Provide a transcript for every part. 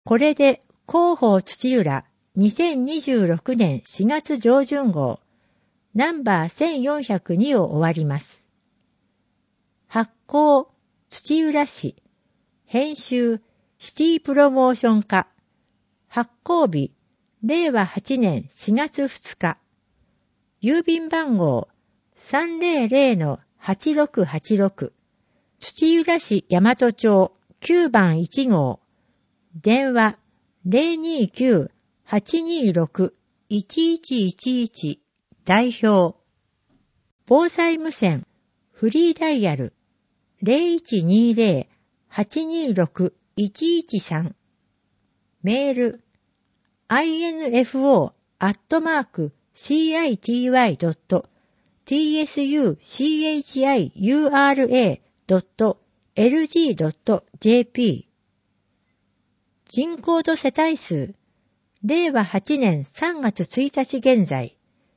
これで広報土浦2026年4月上旬号ナンバー1402を終わります。発行土浦市、編集シティプロモーション課、発行日令和8年4月2日、郵便番号 300-8686、土浦市大和町9番1号、電話 029-826-1111 代表。防災無線フリーダイヤル 0120-826-113。メール info@citiura.lg.jp。 人口と世帯数令和8年3月1日現在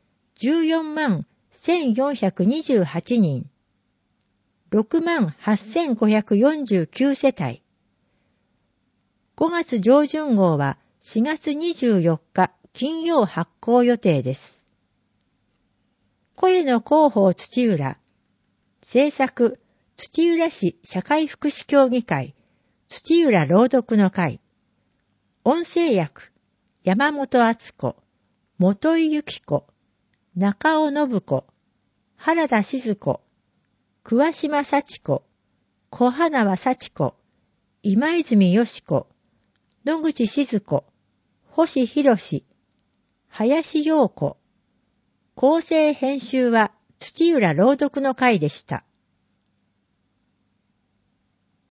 141,428 人、68,549 世帯。5月上旬号は4月24日金曜発行予定です。声の広報土浦、制作土浦市社会福祉協議会、土浦朗読の会、音声役山本敦子、元井由紀子、中尾信子、原田静子、桑島幸子、小花輪幸子、今泉よし子、野口静子、星博士、林陽子。構成編集は土浦朗読の会でした。